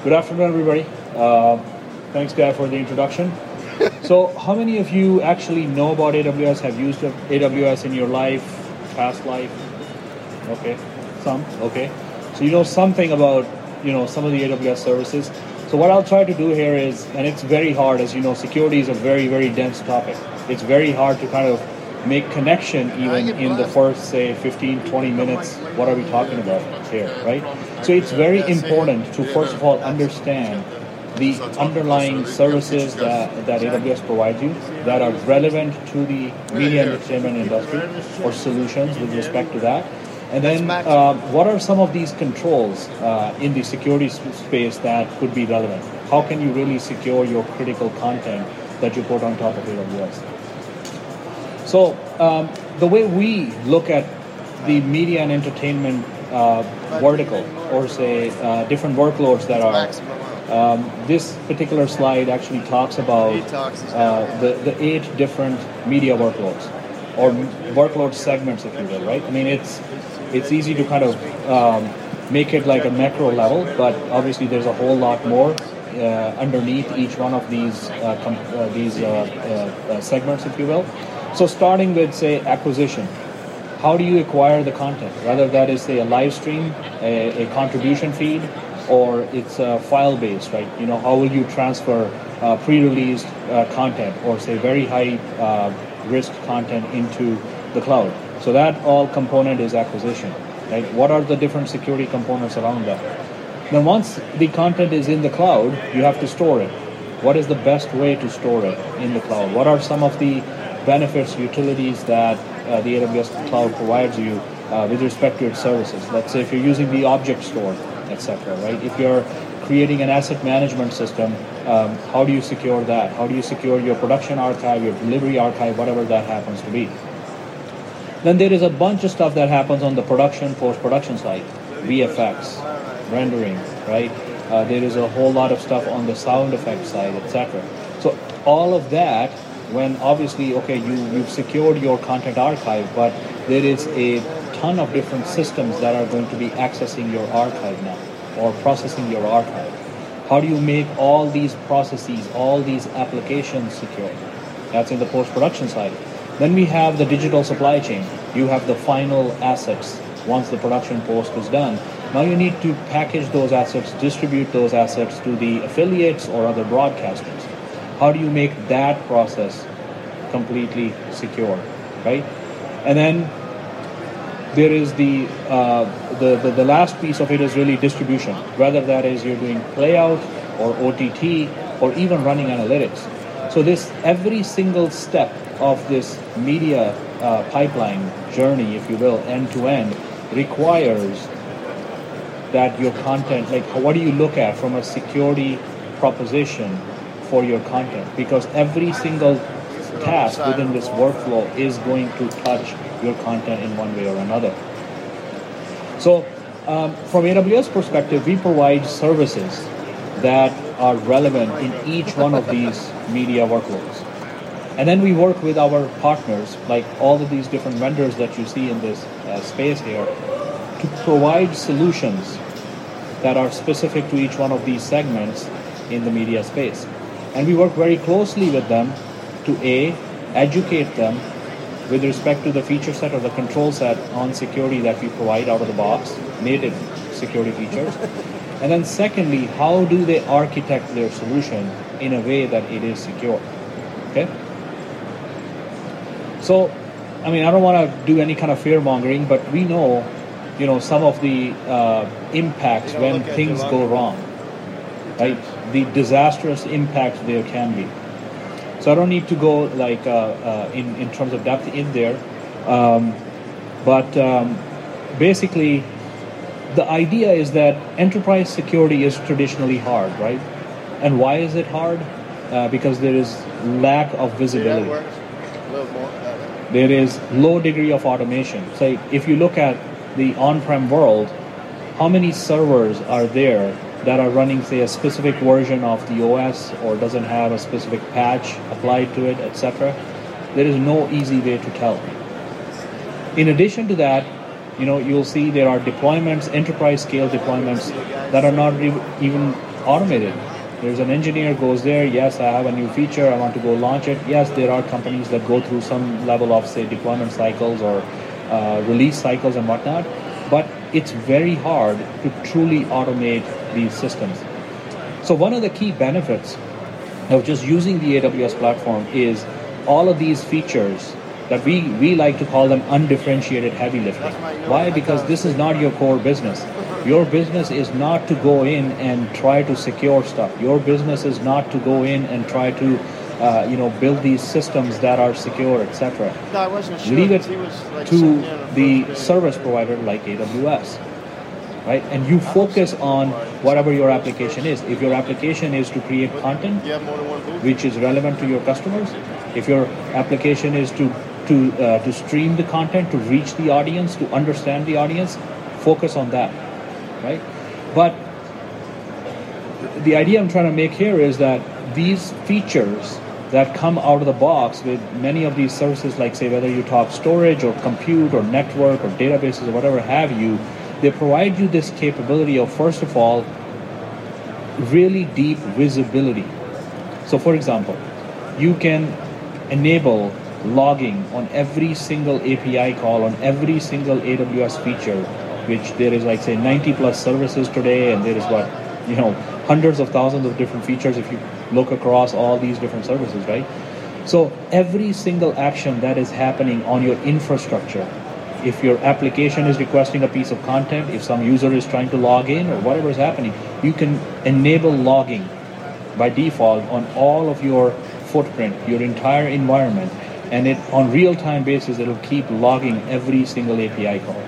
Good afternoon, everybody. Thanks, Guy, for the introduction. So, how many of you actually know about AWS, have used AWS in your life, past life? Okay, some, okay. So you know something about, some of the AWS services. So what I'll try to do here is, and it's very hard, as you know, security is a very, very dense topic. It's very hard to kind of make connection even in the first, say, 15, 20 minutes. What are we talking about here, right? So it's very important to, first of all, understand the underlying services that AWS provides you that are relevant to the media and entertainment industry or solutions with respect to that. And then what are some of these controls in the security space that could be relevant? How can you really secure your critical content that you put on top of AWS? So the way we look at the media and entertainment vertical, or say different workloads that are, this particular slide actually talks about the 8 different media workloads, or workload segments, if you will, right? I mean, it's easy to kind of make it like a macro level, but obviously there's a whole lot more underneath each one of these segments, if you will. So starting with, say, acquisition. How do you acquire the content? Whether that is, say, a live stream, a contribution feed, or it's file-based, right? How will you transfer pre-released content, or say very high risk content into the cloud? So that all component is acquisition, right? What are the different security components around that? Then once the content is in the cloud, you have to store it. What is the best way to store it in the cloud? What are some of the benefits, utilities that the AWS cloud provides you with respect to its services? Let's say if you're using the object store, etc., right? If you're creating an asset management system, how do you secure that? How do you secure your production archive, your delivery archive, whatever that happens to be? Then there is a bunch of stuff that happens on the production, post-production side, VFX, rendering, right? There is a whole lot of stuff on the sound effects side, etc. So all of that, when obviously, okay, you've secured your content archive, but there is a ton of different systems that are going to be accessing your archive now, or processing your archive. How do you make all these processes, all these applications secure? That's in the post-production side. Then we have the digital supply chain. You have the final assets once the production post is done. Now you need to package those assets, distribute those assets to the affiliates or other broadcasters. How do you make that process completely secure, right? And then there is the last piece of it is really distribution, whether that is you're doing playout or OTT or even running analytics. So this, every single step of this media pipeline journey, if you will, end to end, requires that your content, like what do you look at from a security proposition for your content? Because every single task within this workflow is going to touch your content in one way or another. So from AWS perspective, we provide services that are relevant in each one of these media workloads. And then we work with our partners, like all of these different vendors that you see in this space here, to provide solutions that are specific to each one of these segments in the media space. And we work very closely with them to educate them with respect to the feature set or the control set on security that we provide out of the box, native security features. And then secondly, how do they architect their solution in a way that it is secure? Okay? So, I mean, I don't want to do any kind of fear-mongering, but we know, some of the impacts when things go wrong, right? The disastrous impacts there can be. So I don't need to go like in terms of depth in there, but basically the idea is that enterprise security is traditionally hard, right? And why is it hard? Because there is lack of visibility. There is low degree of automation. So if you look at the on-prem world, how many servers are there that are running, say, a specific version of the OS or doesn't have a specific patch applied to it, etc.? There is no easy way to tell. In addition to that, you'll see there are deployments, enterprise scale deployments that are not even automated. There's an engineer goes there, yes, I have a new feature, I want to go launch it. Yes, there are companies that go through some level of, say, deployment cycles or release cycles and whatnot, but it's very hard to truly automate these systems. So one of the key benefits of just using the AWS platform is all of these features that we like to call them undifferentiated heavy lifting. Why? Because this is not your core business. Your business is not to go in and try to secure stuff. Your business is not to go in and try to build these systems that are secure, etc. No, I wasn't sure. Leave it He was, like, to sitting down the and- service provider like AWS, right? And you focus on whatever your application is. If your application is to create content, You have more than one booth? which is relevant to your customers, if your application is to stream the content, to reach the audience, to understand the audience, focus on that, right? But the idea I'm trying to make here is that these features that come out of the box with many of these services, like, say, whether you talk storage or compute or network or databases or whatever have you, they provide you this capability of, first of all, really deep visibility. So for example, you can enable logging on every single API call, on every single AWS feature, which there is, like, say, 90 plus services today, and there is hundreds of thousands of different features if you look across all these different services, right? So every single action that is happening on your infrastructure, if your application is requesting a piece of content, if some user is trying to log in or whatever is happening, you can enable logging by default on all of your footprint, your entire environment, and it on real-time basis, it'll keep logging every single API call.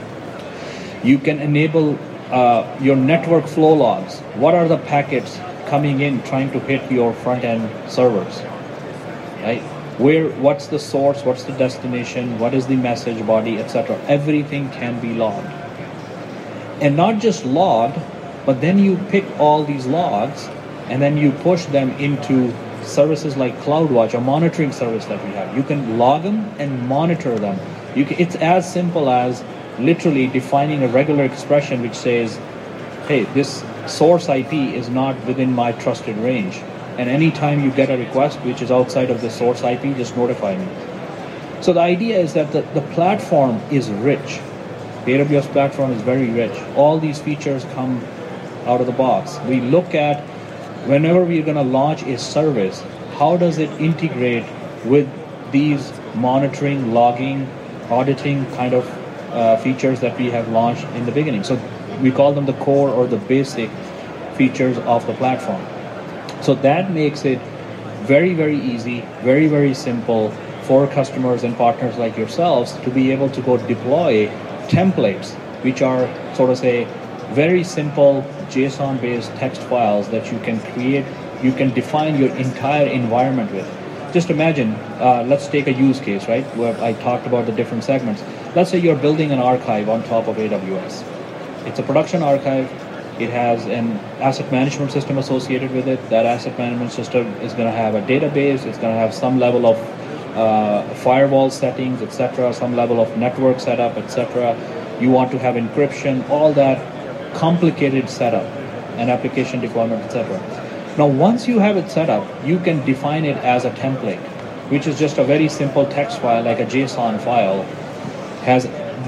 You can enable your network flow logs. What are the packets coming in trying to hit your front-end servers, right? What's the source, what's the destination, what is the message body, etc. Everything can be logged. And not just logged, but then you pick all these logs and then you push them into services like CloudWatch, a monitoring service that we have. You can log them and monitor them. It's as simple as literally defining a regular expression which says, hey, this source IP is not within my trusted range. And anytime you get a request which is outside of the source IP, just notify me. So the idea is that the platform is rich. The AWS platform is very rich. All these features come out of the box. We look at whenever we're going to launch a service, how does it integrate with these monitoring, logging, auditing kind of features that we have launched in the beginning. So we call them the core or the basic features of the platform. So that makes it very, very easy, very, very simple for customers and partners like yourselves to be able to go deploy templates, which are sort of say very simple JSON-based text files that you can create, you can define your entire environment with. Just imagine, let's take a use case, right, where I talked about the different segments. Let's say you're building an archive on top of AWS. It's a production archive. It has an asset management system associated with it. That asset management system is going to have a database. It's going to have some level of firewall settings, etc., some level of network setup, etc. You want to have encryption, all that complicated setup and application deployment, etc. Now, once you have it set up, you can define it as a template, which is just a very simple text file, like a JSON file, has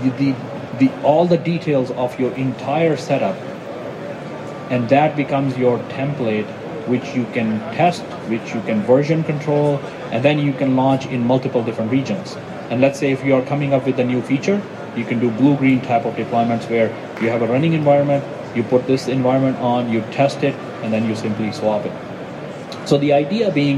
all the details of your entire setup, and that becomes your template, which you can test, which you can version control, and then you can launch in multiple different regions. And let's say if you are coming up with a new feature, you can do blue-green type of deployments where you have a running environment, you put this environment on, you test it, and then you simply swap it. So the idea being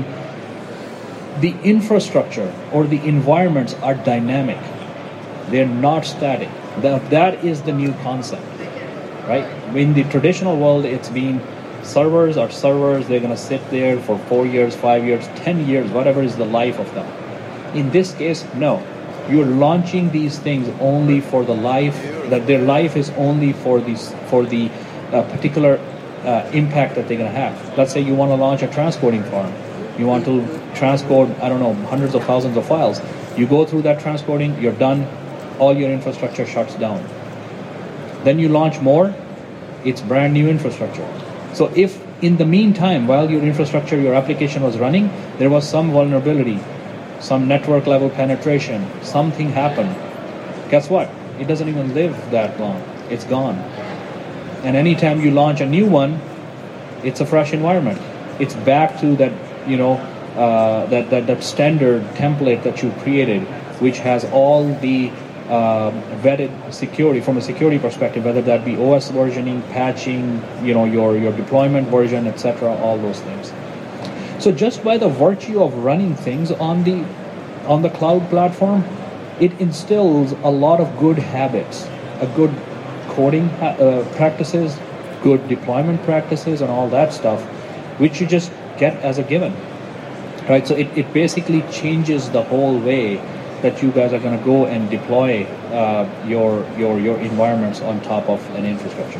the infrastructure or the environments are dynamic. They're not static. That is the new concept, right? In the traditional world, it's been servers are servers. They're going to sit there for 4 years, 5 years, 10 years, whatever is the life of them. In this case, no. You're launching these things only for the life, that their life is only for the particular impact that they're going to have. Let's say you want to launch a transcoding farm. You want to transcode, I don't know, hundreds of thousands of files. You go through that transcoding, you're done, all your infrastructure shuts down. Then you launch more, it's brand new infrastructure. So if in the meantime, while your infrastructure, your application was running, there was some vulnerability, some network level penetration, something happened. Guess what? It doesn't even live that long. It's gone. And anytime you launch a new one, it's a fresh environment. It's back to that, that standard template that you created, which has all the vetted security from a security perspective, whether that be OS versioning, patching, your deployment version, etc., all those things. So just by the virtue of running things on the cloud platform, it instills a lot of good habits, a good coding practices, good deployment practices, and all that stuff, which you just get as a given, right? So it basically changes the whole way that you guys are going to go and deploy your environments on top of an infrastructure.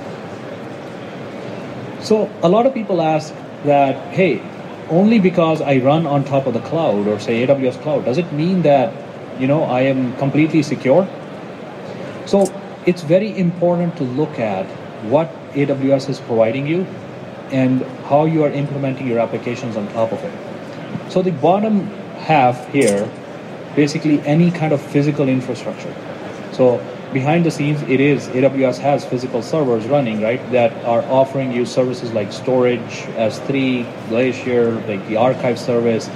So a lot of people ask that, hey, only because I run on top of the cloud, or say AWS cloud, does it mean that I am completely secure? So it's very important to look at what AWS is providing you and how you are implementing your applications on top of it. So the bottom half here, basically any kind of physical infrastructure. So behind the scenes, AWS has physical servers running, right, that are offering you services like storage, S3, Glacier, like the archive service,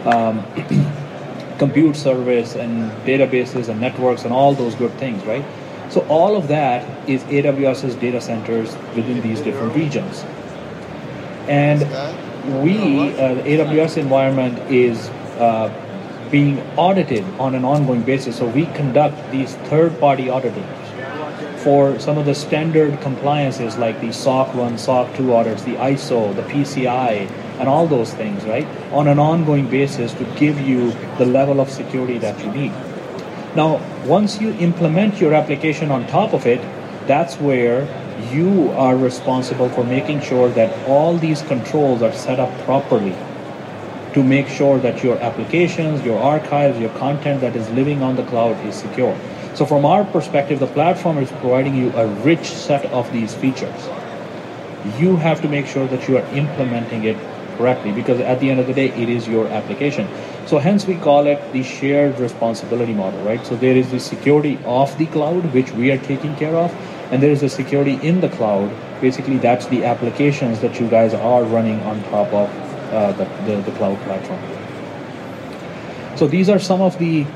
compute service, and databases and networks and all those good things, right? So all of that is AWS's data centers within these different regions. And the AWS environment is being audited on an ongoing basis. So we conduct these third-party audits for some of the standard compliances like the SOC 1, SOC 2 audits, the ISO, the PCI, and all those things, right, on an ongoing basis to give you the level of security that you need. Now, once you implement your application on top of it, that's where you are responsible for making sure that all these controls are set up properly to make sure that your applications, your archives, your content that is living on the cloud is secure. So from our perspective, the platform is providing you a rich set of these features. You have to make sure that you are implementing it correctly, because at the end of the day, it is your application. So hence we call it the shared responsibility model, right? So there is the security of the cloud, which we are taking care of, and there is the security in the cloud. Basically, that's the applications that you guys are running on top of the cloud platform. So these are some of the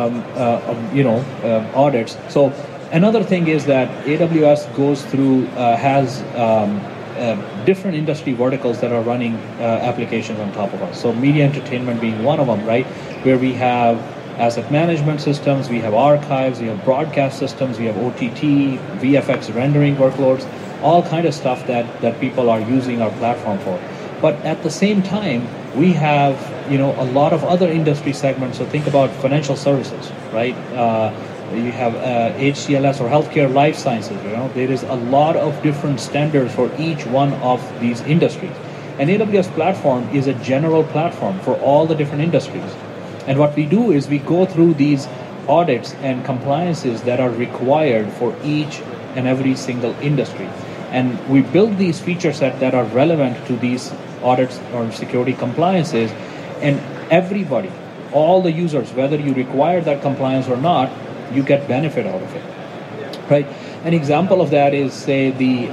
audits. So another thing is that AWS goes through has different industry verticals that are running applications on top of us. So media entertainment being one of them, right? Where we have asset management systems, we have archives, we have broadcast systems, we have OTT, VFX rendering workloads, all kind of stuff that people are using our platform for. But at the same time, we have a lot of other industry segments. So think about financial services, right? You have HCLS or healthcare life sciences. There is a lot of different standards for each one of these industries. And AWS platform is a general platform for all the different industries. And what we do is we go through these audits and compliances that are required for each and every single industry. And we build these feature sets that are relevant to these audits or security compliances. And everybody, all the users, whether you require that compliance or not, you get benefit out of it, right? An example of that is, say, the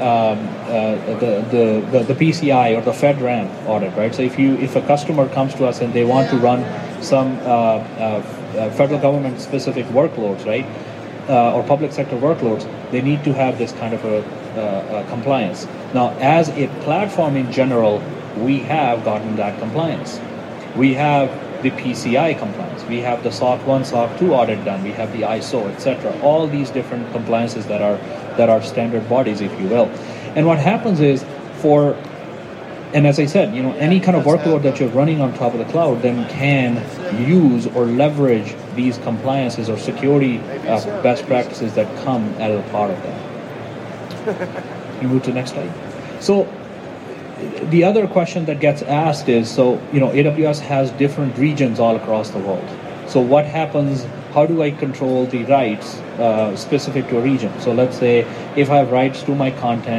PCI or the FedRAMP audit, right? So if a customer comes to us and they want to run some federal government specific workloads, right, or public sector workloads, they need to have this kind of a compliance. Now, as a platform in general, we have gotten that compliance. We have the PCI compliance. We have the SOC 1, SOC 2 audit done. We have the ISO, etc. All these different compliances that are standard bodies, if you will. And what happens is, and as I said, any kind of workload that you're running on top of the cloud then can use or leverage these compliances or security best practices that come as a part of that. You move to the next slide. So the other question that gets asked is, AWS has different regions all across the world. So what happens, how do I control the rights specific to a region? So let's say if I have rights to my content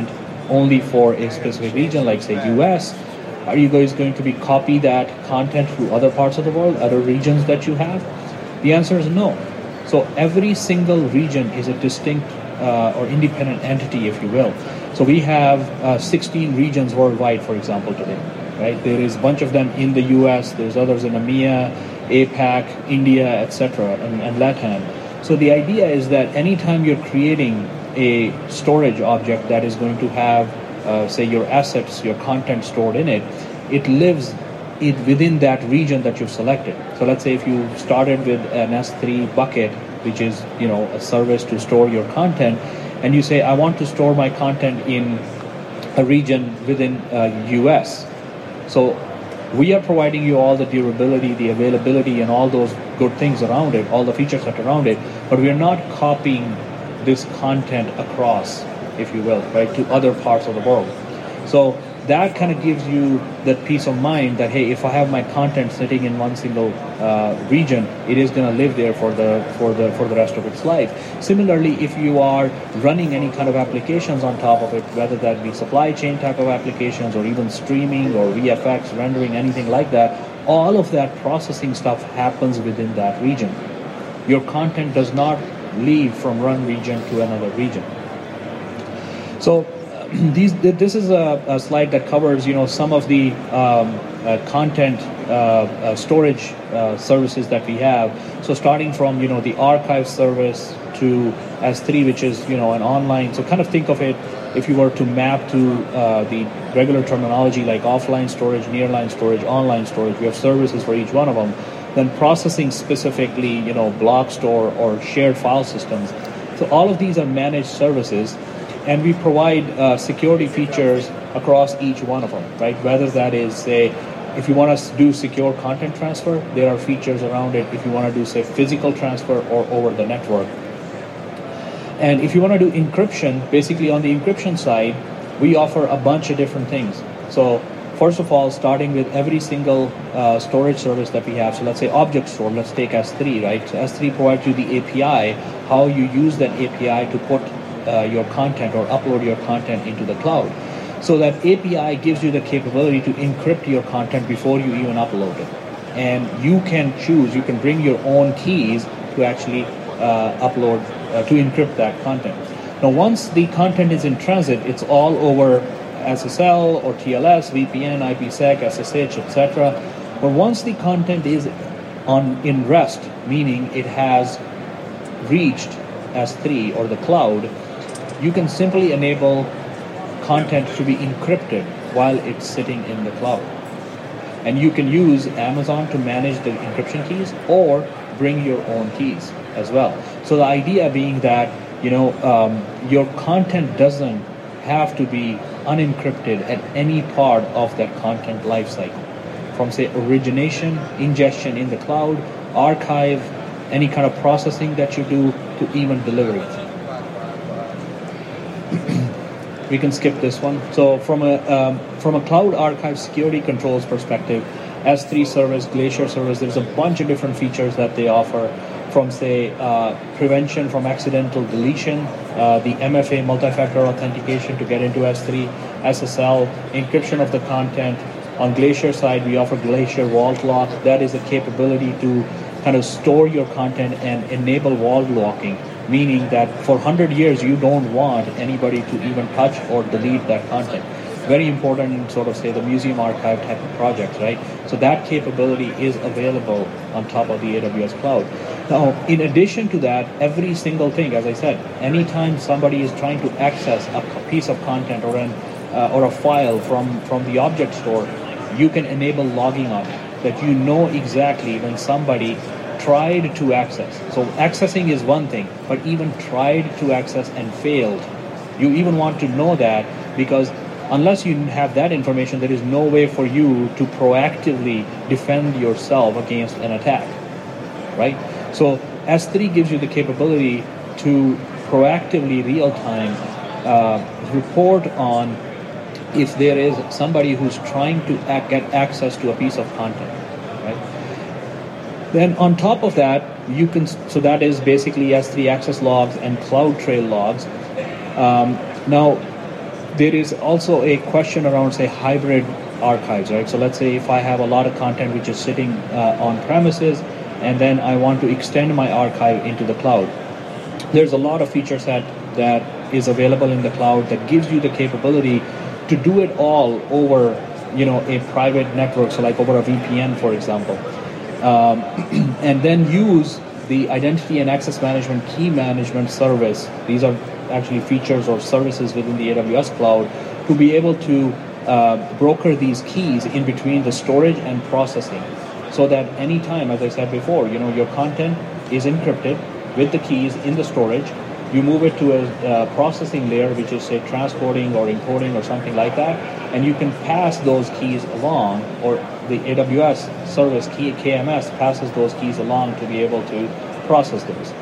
only for a specific region, like say US? Are you guys going to be copy that content to other parts of the world, other regions that you have? The answer is no. So every single region is a distinct or independent entity, if you will. So we have 16 regions worldwide, for example, today. Right? There is a bunch of them in the US. There's others in EMEA, APAC, India, etc., and LATAM. So the idea is that anytime you're creating a storage object that is going to have, say, your assets, your content stored in it, it lives within that region that you've selected. So let's say if you started with an S3 bucket, which is a service to store your content, and you say, I want to store my content in a region within US. So we are providing you all the durability, the availability, and all those good things around it, all the feature set around it, but we are not copying this content across, if you will, right, to other parts of the world. So that kind of gives you that peace of mind that, hey, if I have my content sitting in one single region, it is going to live there for the rest of its life. Similarly, if you are running any kind of applications on top of it, whether that be supply chain type of applications or even streaming or VFX, rendering, anything like that, all of that processing stuff happens within that region. Your content does not leave from one region to another region. So this is a slide that covers, some of the content storage services that we have. So starting from, the archive service to S3, which is, an online. So kind of think of it, if you were to map to the regular terminology like offline storage, nearline storage, online storage, we have services for each one of them. Then processing specifically, block store or shared file systems. So all of these are managed services. And we provide security features across each one of them, right? Whether that is, say, if you want to do secure content transfer, there are features around it. If you want to do, say, physical transfer or over the network. And if you want to do encryption, basically on the encryption side, we offer a bunch of different things. So first of all, starting with every single storage service that we have. So let's say object store, let's take S3, right? So S3 provides you the API, how you use that API to put your content or upload your content into the cloud. So that API gives you the capability to encrypt your content before you even upload it. And you can choose, you can bring your own keys to actually upload, to encrypt that content. Now, once the content is in transit, it's all over SSL or TLS, VPN, IPsec, SSH, etc. But once the content is in rest, meaning it has reached S3 or the cloud, you can simply enable content to be encrypted while it's sitting in the cloud. And you can use Amazon to manage the encryption keys or bring your own keys as well. So the idea being that, your content doesn't have to be unencrypted at any part of that content lifecycle. From, say, origination, ingestion in the cloud, archive, any kind of processing that you do, to even delivery. We can skip this one. So from a cloud archive security controls perspective, S3 service, Glacier service, there's a bunch of different features that they offer, from, say, prevention from accidental deletion, the MFA, multi-factor authentication to get into S3, SSL, encryption of the content. On Glacier side, we offer Glacier Vault Lock. That is a capability to kind of store your content and enable vault locking, meaning that for 100 years you don't want anybody to even touch or delete that content. Very important in sort of, say, the museum archive type of projects, right? So that capability is available on top of the AWS cloud. Now, in addition to that, every single thing, as I said, anytime somebody is trying to access a piece of content or a file from the object store, you can enable logging on it, that you know exactly when somebody tried to access. So accessing is one thing, but even tried to access and failed. You even want to know that, because unless you have that information, there is no way for you to proactively defend yourself against an attack, right? So S3 gives you the capability to proactively, real-time, report on if there is somebody who's trying to get access to a piece of content, right? Then on top of that, you can, so that is basically S3 access logs and CloudTrail logs. Now, There is also a question around, say, hybrid archives, right? So let's say if I have a lot of content which is sitting on premises, and then I want to extend my archive into the cloud. There's a lot of feature set that is available in the cloud that gives you the capability to do it all over, a private network, so like over a VPN, for example, and then use the identity and access management key management service. These are actually features or services within the AWS cloud to be able to broker these keys in between the storage and processing, so that anytime, as I said before, your content is encrypted with the keys in the storage. You move it to a processing layer, which is, say, transporting or encoding or something like that, and you can pass those keys along, or the AWS service key KMS passes those keys along to be able to process those.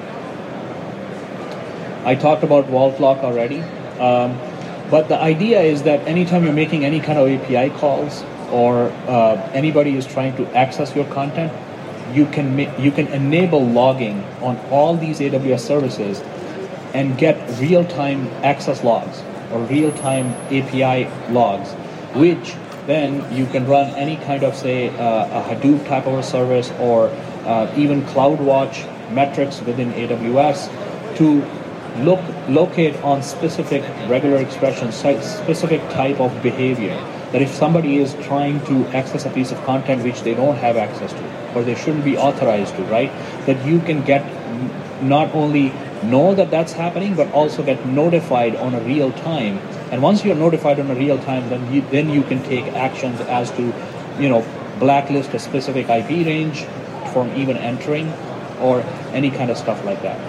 I talked about Vault Lock already, but the idea is that anytime you're making any kind of API calls, or anybody is trying to access your content, you can enable logging on all these AWS services and get real-time access logs or real-time API logs, which then you can run any kind of, say, a Hadoop type of a service, or even CloudWatch metrics within AWS to locate on specific regular expressions, specific type of behavior. That if somebody is trying to access a piece of content which they don't have access to, or they shouldn't be authorized to, right, that you can get not only know that that's happening, but also get notified on a real time. And once you're notified on a real time, then you can take actions as to, blacklist a specific IP range from even entering, or any kind of stuff like that.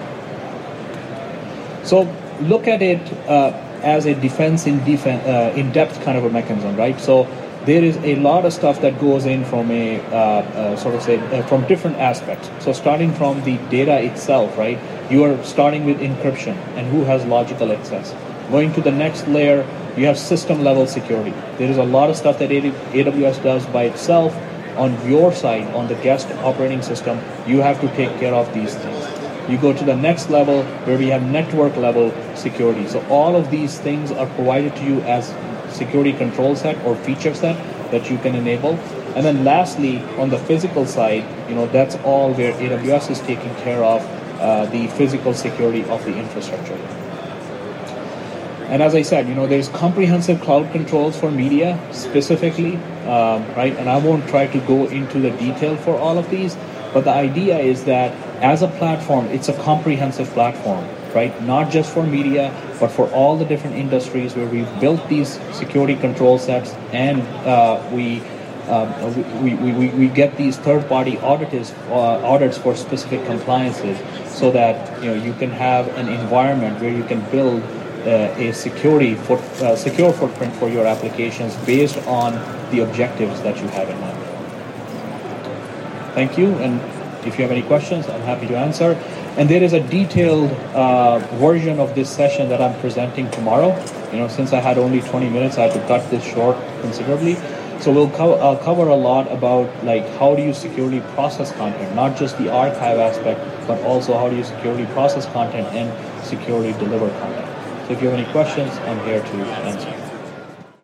So look at it as a defense in depth kind of a mechanism, right? So there is a lot of stuff that goes in from from different aspects. So starting from the data itself, right? You are starting with encryption and who has logical access. Going to the next layer, you have system level security. There is a lot of stuff that AWS does by itself. On your side, on the guest operating system, you have to take care of these things. You go to the next level where we have network level security. So all of these things are provided to you as security control set or feature set that you can enable. And then lastly, on the physical side, that's all where AWS is taking care of the physical security of the infrastructure. And as I said, there's comprehensive cloud controls for media specifically, right? And I won't try to go into the detail for all of these, but the idea is that as a platform, it's a comprehensive platform, right? Not just for media, but for all the different industries where we've built these security control sets, and we get these third-party audits for specific compliances, so that you can have an environment where you can build a secure footprint for your applications based on the objectives that you have in mind. Thank you, and if you have any questions, I'm happy to answer. And there is a detailed version of this session that I'm presenting tomorrow. Since I had only 20 minutes, I had to cut this short considerably. So I'll cover a lot about how do you securely process content, not just the archive aspect, but also how do you securely process content and securely deliver content. So if you have any questions, I'm here to answer.